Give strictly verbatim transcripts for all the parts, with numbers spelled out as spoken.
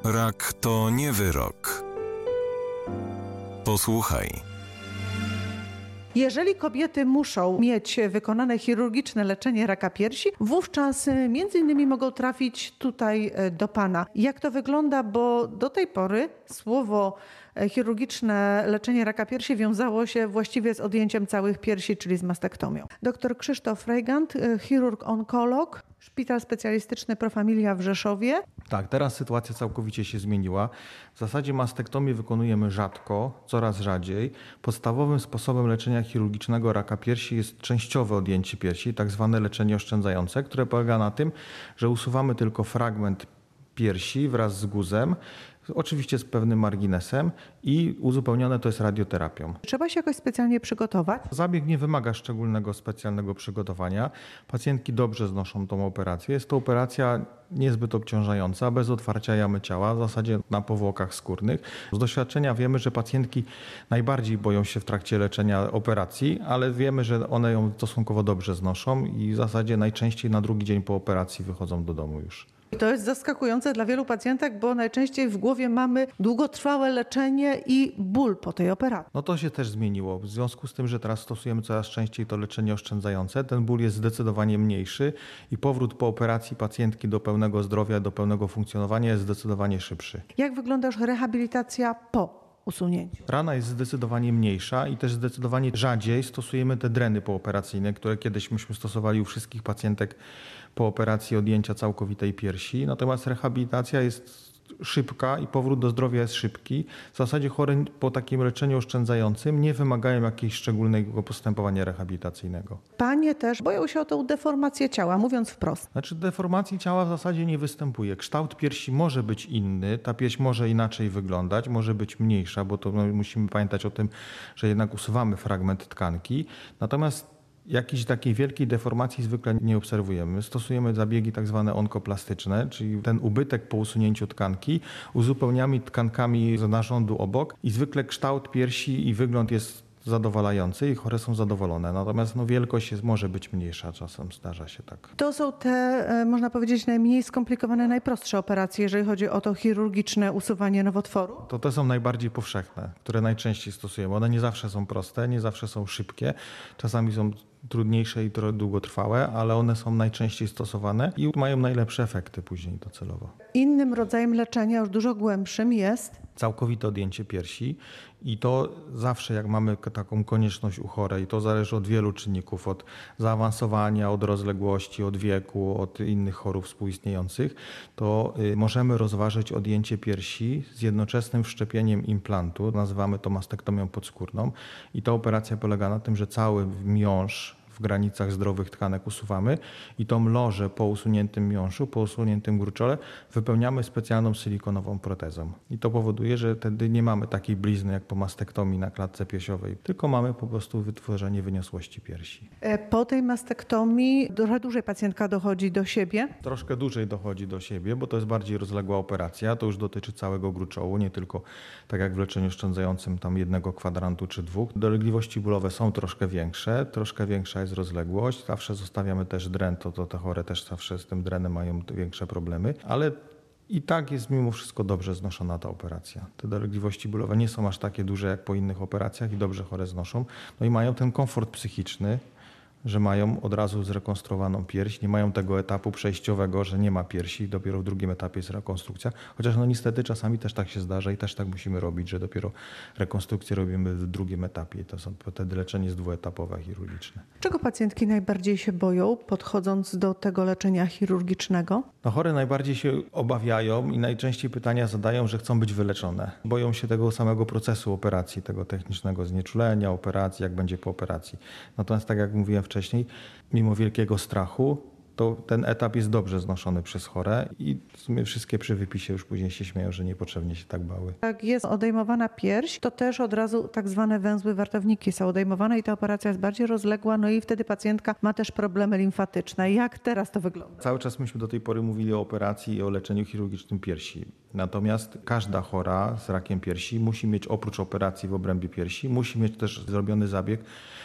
Rak to nie wyrok. Posłuchaj. Jeżeli kobiety muszą mieć wykonane chirurgiczne leczenie raka piersi, wówczas między innymi mogą trafić tutaj do Pana. Jak to wygląda, bo do tej pory słowo chirurgiczne leczenie raka piersi wiązało się właściwie z odjęciem całych piersi, czyli z mastektomią. Doktor Krzysztof Reigand, chirurg-onkolog, Szpital Specjalistyczny Pro Familia w Rzeszowie. Tak, teraz sytuacja całkowicie się zmieniła. W zasadzie mastektomię wykonujemy rzadko, coraz rzadziej. Podstawowym sposobem leczenia chirurgicznego raka piersi jest częściowe odjęcie piersi, tak zwane leczenie oszczędzające, które polega na tym, że usuwamy tylko fragment piersi wraz z guzem, oczywiście z pewnym marginesem i uzupełnione to jest radioterapią. Trzeba się jakoś specjalnie przygotować? Zabieg nie wymaga szczególnego, specjalnego przygotowania. Pacjentki dobrze znoszą tą operację. Jest to operacja niezbyt obciążająca, bez otwarcia jamy ciała, w zasadzie na powłokach skórnych. Z doświadczenia wiemy, że pacjentki najbardziej boją się w trakcie leczenia operacji, ale wiemy, że one ją stosunkowo dobrze znoszą i w zasadzie najczęściej na drugi dzień po operacji wychodzą do domu już. I to jest zaskakujące dla wielu pacjentek, bo najczęściej w głowie mamy długotrwałe leczenie i ból po tej operacji. No to się też zmieniło. W związku z tym, że teraz stosujemy coraz częściej to leczenie oszczędzające, ten ból jest zdecydowanie mniejszy i powrót po operacji pacjentki do pełnego zdrowia, do pełnego funkcjonowania jest zdecydowanie szybszy. Jak wygląda już rehabilitacja po usunięciu? Rana jest zdecydowanie mniejsza i też zdecydowanie rzadziej stosujemy te dreny pooperacyjne, które kiedyś myśmy stosowali u wszystkich pacjentek po operacji odjęcia całkowitej piersi. Natomiast rehabilitacja jest szybka i powrót do zdrowia jest szybki. W zasadzie chore po takim leczeniu oszczędzającym nie wymagają jakiegoś szczególnego postępowania rehabilitacyjnego. Panie też boją się o tą deformację ciała, mówiąc wprost. Znaczy deformacji ciała w zasadzie nie występuje. Kształt piersi może być inny, ta pierś może inaczej wyglądać, może być mniejsza, bo to no, musimy pamiętać o tym, że jednak usuwamy fragment tkanki. Natomiast jakiejś takiej wielkiej deformacji zwykle nie obserwujemy. Stosujemy zabiegi tak zwane onkoplastyczne, czyli ten ubytek po usunięciu tkanki uzupełniamy tkankami z narządu obok i zwykle kształt piersi i wygląd jest zadowalający i chore są zadowolone. Natomiast no, wielkość jest, może być mniejsza, czasem zdarza się tak. To są te, można powiedzieć, najmniej skomplikowane, najprostsze operacje, jeżeli chodzi o to chirurgiczne usuwanie nowotworu? To te są najbardziej powszechne, które najczęściej stosujemy. One nie zawsze są proste, nie zawsze są szybkie. Czasami są trudniejsze i trochę długotrwałe, ale one są najczęściej stosowane i mają najlepsze efekty później docelowo. Innym rodzajem leczenia, już dużo głębszym, jest całkowite odjęcie piersi i to zawsze jak mamy taką konieczność u chorej, to zależy od wielu czynników, od zaawansowania, od rozległości, od wieku, od innych chorób współistniejących, to y, możemy rozważyć odjęcie piersi z jednoczesnym wszczepieniem implantu, nazywamy to mastektomią podskórną i ta operacja polega na tym, że cały miąższ w granicach zdrowych tkanek usuwamy i tą lożę po usuniętym miąższu, po usuniętym gruczole wypełniamy specjalną silikonową protezą. I to powoduje, że wtedy nie mamy takiej blizny jak po mastektomii na klatce piersiowej, tylko mamy po prostu wytworzenie wyniosłości piersi. Po tej mastektomii trochę dłużej pacjentka dochodzi do siebie? Troszkę dłużej dochodzi do siebie, bo to jest bardziej rozległa operacja. To już dotyczy całego gruczołu, nie tylko tak jak w leczeniu oszczędzającym tam jednego kwadrantu czy dwóch. Dolegliwości bólowe są troszkę większe, troszkę większa jest rozległość. Zawsze zostawiamy też dren, to, to te chore też zawsze z tym drenem mają większe problemy, ale i tak jest mimo wszystko dobrze znoszona ta operacja. Te dolegliwości bólowe nie są aż takie duże jak po innych operacjach i dobrze chore znoszą. No i mają ten komfort psychiczny, że mają od razu zrekonstruowaną pierś, nie mają tego etapu przejściowego, że nie ma piersi i dopiero w drugim etapie jest rekonstrukcja. Chociaż no niestety czasami też tak się zdarza i też tak musimy robić, że dopiero rekonstrukcję robimy w drugim etapie. To są wtedy leczenie jest dwuetapowe, chirurgiczne. Czego pacjentki najbardziej się boją, podchodząc do tego leczenia chirurgicznego? No chore najbardziej się obawiają i najczęściej pytania zadają, że chcą być wyleczone. Boją się tego samego procesu operacji, tego technicznego znieczulenia, operacji, jak będzie po operacji. Natomiast tak jak mówiłem wcześniej, Wcześniej, mimo wielkiego strachu, to ten etap jest dobrze znoszony przez chore i w sumie wszystkie przy wypisie już później się śmieją, że niepotrzebnie się tak bały. Jak jest odejmowana pierś, to też od razu tak zwane węzły wartowniki są odejmowane i ta operacja jest bardziej rozległa, no i wtedy pacjentka ma też problemy limfatyczne. Jak teraz to wygląda? Cały czas myśmy do tej pory mówili o operacji i o leczeniu chirurgicznym piersi. Natomiast każda chora z rakiem piersi musi mieć oprócz operacji w obrębie piersi, musi mieć też zrobiony zabieg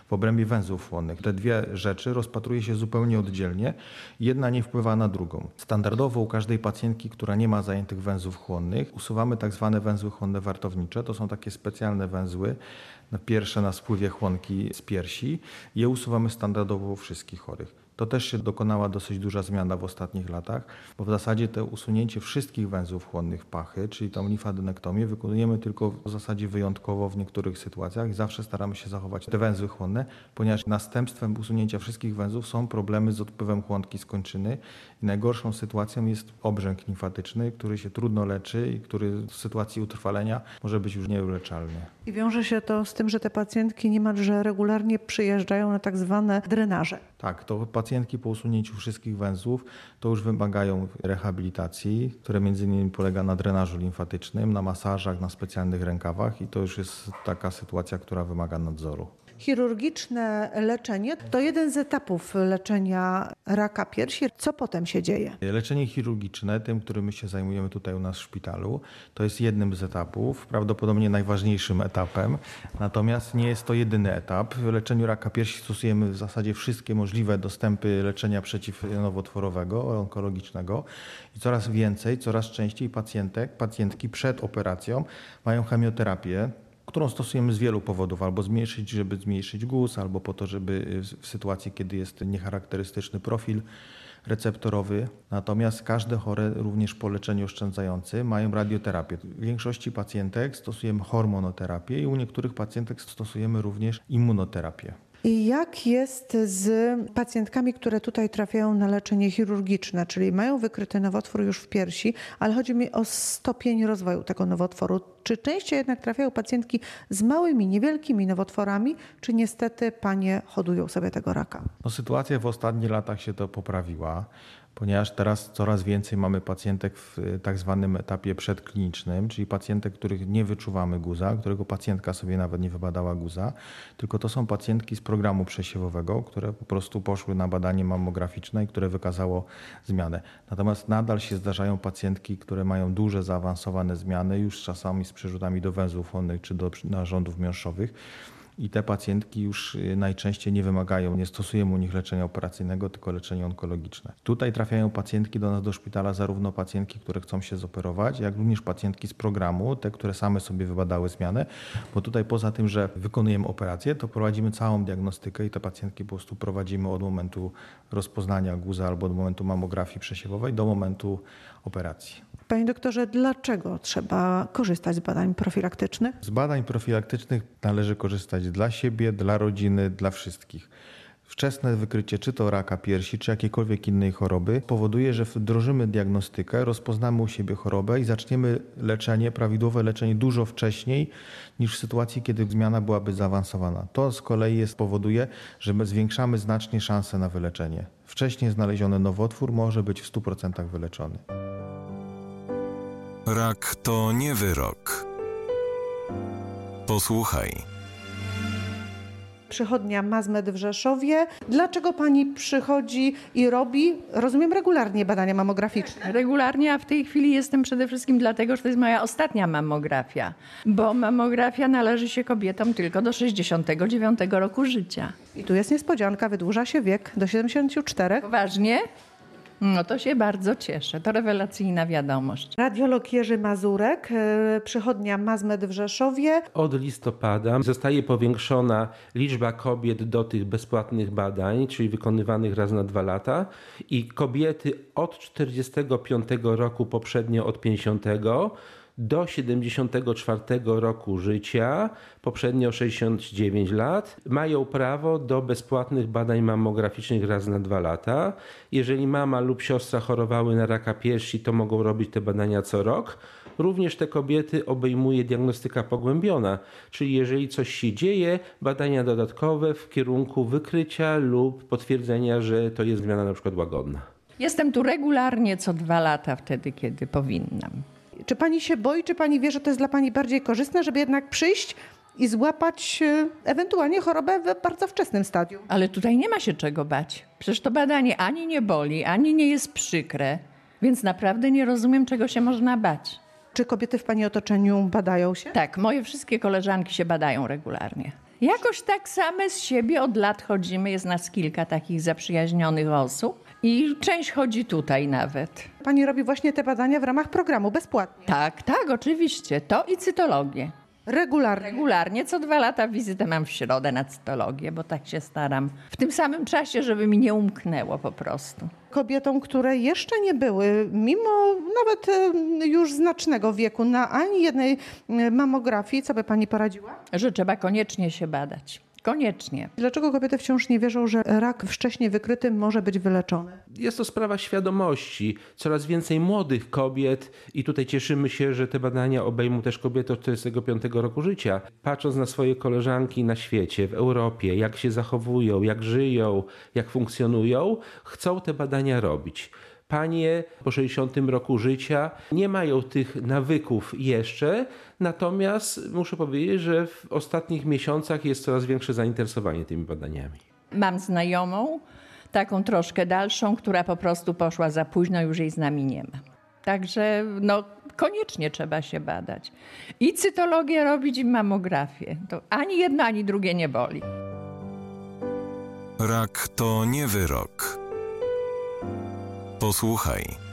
w obrębie węzłów chłonnych. Te dwie rzeczy rozpatruje się zupełnie oddzielnie. Jedna nie wpływa na drugą. Standardowo u każdej pacjentki, która nie ma zajętych węzłów chłonnych, usuwamy tak zwane węzły chłonne wartownicze. To są takie specjalne węzły, pierwsze na spływie chłonki z piersi. Je usuwamy standardowo u wszystkich chorych. To też się dokonała dosyć duża zmiana w ostatnich latach, bo w zasadzie to usunięcie wszystkich węzłów chłonnych pachy, czyli tą limfadenektomię, wykonujemy tylko w zasadzie wyjątkowo w niektórych sytuacjach i zawsze staramy się zachować te węzły chłonne, ponieważ następstwem usunięcia wszystkich węzłów są problemy z odpływem chłonki z kończyny i najgorszą sytuacją jest obrzęk limfatyczny, który się trudno leczy i który w sytuacji utrwalenia może być już nieuleczalny. I wiąże się to z tym, że te pacjentki niemalże regularnie przyjeżdżają na tak zwane drenaże. Tak, to pacjentki po usunięciu wszystkich węzłów to już wymagają rehabilitacji, które między innymi polega na drenażu limfatycznym, na masażach, na specjalnych rękawach i to już jest taka sytuacja, która wymaga nadzoru. Chirurgiczne leczenie to jeden z etapów leczenia raka piersi. Co potem się dzieje? Leczenie chirurgiczne, tym, którym my się zajmujemy tutaj u nas w szpitalu, to jest jednym z etapów, prawdopodobnie najważniejszym etapem. Natomiast nie jest to jedyny etap. W leczeniu raka piersi stosujemy w zasadzie wszystkie możliwe dostępy leczenia przeciwnowotworowego, onkologicznego i coraz więcej, coraz częściej pacjentek, pacjentki przed operacją mają chemioterapię, którą stosujemy z wielu powodów, albo zmniejszyć, żeby zmniejszyć guz, albo po to, żeby w sytuacji, kiedy jest niecharakterystyczny profil receptorowy. Natomiast każde chore, również po leczeniu oszczędzający, mają radioterapię. W większości pacjentek stosujemy hormonoterapię i u niektórych pacjentek stosujemy również immunoterapię. I jak jest z pacjentkami, które tutaj trafiają na leczenie chirurgiczne, czyli mają wykryty nowotwór już w piersi, ale chodzi mi o stopień rozwoju tego nowotworu. Czy częściej jednak trafiają pacjentki z małymi, niewielkimi nowotworami, czy niestety panie hodują sobie tego raka? No, sytuacja w ostatnich latach się to poprawiła, ponieważ teraz coraz więcej mamy pacjentek w tak zwanym etapie przedklinicznym, czyli pacjentek, których nie wyczuwamy guza, którego pacjentka sobie nawet nie wybadała guza, tylko to są pacjentki z programu przesiewowego, które po prostu poszły na badanie mammograficzne i które wykazało zmianę. Natomiast nadal się zdarzają pacjentki, które mają duże, zaawansowane zmiany, już czasami z przerzutami do węzłów chłonnych czy do narządów miąższowych. I te pacjentki już najczęściej nie wymagają, nie stosujemy u nich leczenia operacyjnego, tylko leczenie onkologiczne. Tutaj trafiają pacjentki do nas do szpitala, zarówno pacjentki, które chcą się zoperować, jak również pacjentki z programu, te, które same sobie wybadały zmianę, bo tutaj poza tym, że wykonujemy operację, to prowadzimy całą diagnostykę i te pacjentki po prostu prowadzimy od momentu rozpoznania guza albo od momentu mammografii przesiewowej do momentu operacji. Panie doktorze, dlaczego trzeba korzystać z badań profilaktycznych? Z badań profilaktycznych należy korzystać dla siebie, dla rodziny, dla wszystkich. Wczesne wykrycie czy to raka piersi, czy jakiejkolwiek innej choroby powoduje, że wdrożymy diagnostykę, rozpoznamy u siebie chorobę i zaczniemy leczenie, prawidłowe leczenie dużo wcześniej niż w sytuacji, kiedy zmiana byłaby zaawansowana. To z kolei jest, powoduje, że my zwiększamy znacznie szanse na wyleczenie. Wcześniej znaleziony nowotwór może być w stu procentach wyleczony. Rak to nie wyrok. Posłuchaj. Przychodnia Mazmed w Rzeszowie. Dlaczego pani przychodzi i robi, rozumiem, regularnie badania mammograficzne? Regularnie, a w tej chwili jestem przede wszystkim dlatego, że to jest moja ostatnia mammografia, bo mammografia należy się kobietom tylko do sześćdziesiątego dziewiątego roku życia. I tu jest niespodzianka, wydłuża się wiek do siedemdziesięciu czterech. Poważnie? No to się bardzo cieszę. To rewelacyjna wiadomość. Radiolog Jerzy Mazurek, przychodnia Mazmed w Rzeszowie. Od listopada zostaje powiększona liczba kobiet do tych bezpłatnych badań, czyli wykonywanych raz na dwa lata i kobiety od czterdziestego piątego roku, poprzednio od pięćdziesiątego do siedemdziesiątego czwartego roku życia, poprzednio sześćdziesiąt dziewięć lat, mają prawo do bezpłatnych badań mammograficznych raz na dwa lata. Jeżeli mama lub siostra chorowały na raka piersi, to mogą robić te badania co rok. Również te kobiety obejmuje diagnostyka pogłębiona, czyli jeżeli coś się dzieje, badania dodatkowe w kierunku wykrycia lub potwierdzenia, że to jest zmiana na przykład łagodna. Jestem tu regularnie co dwa lata wtedy, kiedy powinnam. Czy pani się boi, czy pani wie, że to jest dla pani bardziej korzystne, żeby jednak przyjść i złapać ewentualnie chorobę w bardzo wczesnym stadium? Ale tutaj nie ma się czego bać. Przecież to badanie ani nie boli, ani nie jest przykre, więc naprawdę nie rozumiem, czego się można bać. Czy kobiety w pani otoczeniu badają się? Tak, moje wszystkie koleżanki się badają regularnie. Jakoś tak same z siebie od lat chodzimy. Jest nas kilka takich zaprzyjaźnionych osób i część chodzi tutaj nawet. Pani robi właśnie te badania w ramach programu bezpłatnie. Tak, tak, oczywiście. To i cytologię. Regularnie. Regularnie, co dwa lata wizytę mam w środę na cytologię, bo tak się staram. W tym samym czasie, żeby mi nie umknęło po prostu. Kobietom, które jeszcze nie były, mimo nawet e, już znacznego wieku, na ani jednej e, mamografii, co by pani poradziła? Że trzeba koniecznie się badać. Koniecznie. Dlaczego kobiety wciąż nie wierzą, że rak wcześnie wykryty może być wyleczony? Jest to sprawa świadomości. Coraz więcej młodych kobiet i tutaj cieszymy się, że te badania obejmą też kobiety od czterdziestego piątego roku życia. Patrząc na swoje koleżanki na świecie, w Europie, jak się zachowują, jak żyją, jak funkcjonują, chcą te badania robić. Panie po sześćdziesiątym roku życia nie mają tych nawyków jeszcze, natomiast muszę powiedzieć, że w ostatnich miesiącach jest coraz większe zainteresowanie tymi badaniami. Mam znajomą, taką troszkę dalszą, która po prostu poszła za późno, już jej z nami nie ma. Także no, koniecznie trzeba się badać. I cytologię robić, i mammografię. To ani jedno, ani drugie nie boli. Rak to nie wyrok. Posłuchaj.